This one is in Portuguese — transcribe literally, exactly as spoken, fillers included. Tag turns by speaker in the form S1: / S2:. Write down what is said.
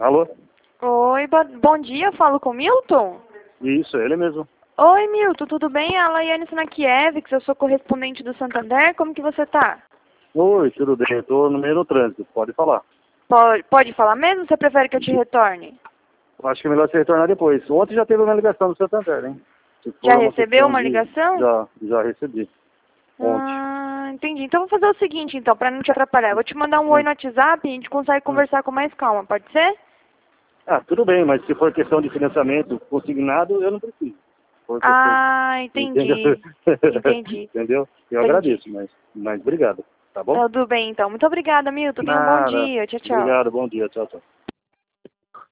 S1: Alô?
S2: Oi, bo- bom dia, eu falo com o Milton?
S1: Isso, ele mesmo.
S2: Oi, Milton, tudo bem? A Laiane Snakiewicz, eu sou correspondente do Santander, como que você tá?
S1: Oi, tudo bem? Eu tô no meio do trânsito, pode falar.
S2: Pode, pode falar mesmo ou você prefere que eu te retorne?
S1: Eu acho que é melhor você retornar depois. Ontem já teve uma ligação do Santander, hein? Se for
S2: Já
S1: uma
S2: recebeu
S1: questão
S2: uma
S1: de...
S2: ligação?
S1: Já, já recebi. Ontem.
S2: Ah, entendi. Então vou fazer o seguinte, então, pra não te atrapalhar. Eu vou te mandar um oi
S1: Hum,
S2: no WhatsApp e a gente consegue
S1: hum.
S2: conversar com mais calma, pode ser?
S1: Ah, tudo bem, mas se for questão de financiamento consignado, eu não preciso. Se for questão...
S2: Ah,
S1: Entendeu?
S2: entendi. Entendi.
S1: Entendeu? Eu
S2: Entendi.
S1: agradeço, mas, mas obrigado. Tá bom?
S2: Tudo bem, então. Muito obrigada, Milton. Tenha um bom
S1: Nada.
S2: dia. Tchau, tchau.
S1: Obrigado, bom dia. Tchau, tchau.